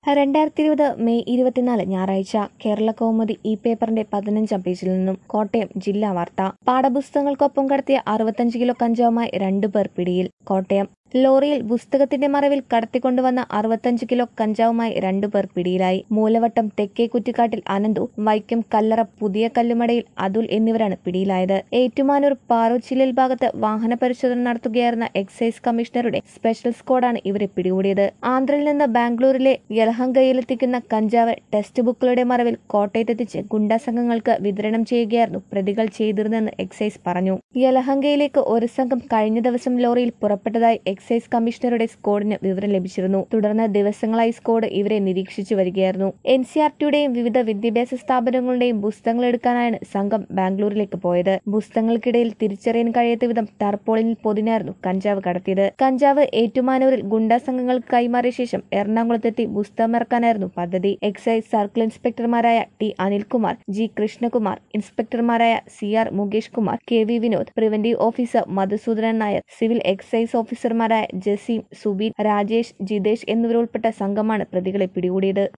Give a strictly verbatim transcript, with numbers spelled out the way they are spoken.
രണ്ടായിരത്തി ഇരുപത് മെയ് ഇരുപത്തിനാല് ഞായറാഴ്ച കേരള കൗമുദി ഈ പേപ്പറിന്റെ പതിനഞ്ചാം പേജിൽ നിന്നും കോട്ടയം ജില്ലാ വാർത്ത. പാഠപുസ്തകങ്ങൾക്കൊപ്പം കടത്തിയ അറുപത്തഞ്ച് കിലോ കഞ്ചാവുമായി രണ്ടുപേർ പിടിയിൽ. കോട്ടയം ലോറിയിൽ പുസ്തകത്തിന്റെ മറവിൽ കടത്തിക്കൊണ്ടുവന്ന അറുപത്തഞ്ച് കിലോ കഞ്ചാവുമായി രണ്ടുപേർ പിടിയിലായി. മൂലവട്ടം തെക്കേ കുറ്റിക്കാട്ടിൽ അനന്തു, വൈക്കം കല്ലറ പുതിയ കല്ലുമടയിൽ അതുൽ എന്നിവരാണ് പിടിയിലായത്. ഏറ്റുമാനൂർ പാറോച്ചിലിൽ ഭാഗത്ത് വാഹന പരിശോധന നടത്തുകയായിരുന്ന എക്സൈസ് കമ്മീഷണറുടെ സ്പെഷ്യൽ സ്ക്വാഡാണ് ഇവരെ പിടികൂടിയത്. ആന്ധ്രയിൽ നിന്ന് ബാംഗ്ലൂരിലെ യലഹങ്കയിലെത്തിക്കുന്ന കഞ്ചാവ് ടെക്സ്റ്റ് ബുക്കുകളുടെ മറവിൽ കോട്ടയത്തെത്തിച്ച് ഗുണ്ടാ സംഘങ്ങൾക്ക് വിതരണം ചെയ്യുകയായിരുന്നു പ്രതികൾ ചെയ്തിരുന്നതെന്ന് എക്സൈസ് പറഞ്ഞു. യലഹങ്കയിലേക്ക് ഒരു സംഘം കഴിഞ്ഞ ദിവസം ലോറിയിൽ പുറപ്പെട്ടതായി എക്സൈസ് കമ്മീഷണറുടെ സ്ക്വാഡിന് വിവരം ലഭിച്ചിരുന്നു. തുടർന്ന് ദിവസങ്ങളായി സ്ക്വാഡ് ഇവരെ നിരീക്ഷിച്ചു വരികയായിരുന്നു. എൻ സി ആർ ടിയുടെയും വിവിധ വിദ്യാഭ്യാസ സ്ഥാപനങ്ങളുടെയും പുസ്തകങ്ങൾ എടുക്കാനാണ് സംഘം ബാംഗ്ലൂരിലേക്ക് പോയത്. പുസ്തകങ്ങൾക്കിടയിൽ തിരിച്ചറിയാൻ കഴിയാത്ത വിധം ടാർപോളിനിൽ പൊതിഞ്ഞായിരുന്നു കഞ്ചാവ് കടത്തിയത്. കഞ്ചാവ് ഏറ്റുമാനൂരിൽ ഗുണ്ടാ സംഘങ്ങൾക്ക് കൈമാറിയ ശേഷം എറണാകുളത്തെത്തി പുസ്തകമിറക്കാനായിരുന്നു പദ്ധതി. എക്സൈസ് സർക്കിൾ ഇൻസ്പെക്ടർമാരായ ടി അനിൽകുമാർ, ജി കൃഷ്ണകുമാർ, ഇൻസ്പെക്ടർമാരായ C R Mukesh Kumar, K V Vinod, preventive officer Madhusoodanan Nair, civil excise ഓഫീസർമാരായ ജസീം, സുബീൻ, രാജേഷ്, ജിതേഷ് എന്നിവരുൾപ്പെട്ട സംഘമാണ് പ്രതികളെ പിടികൂടിയത്.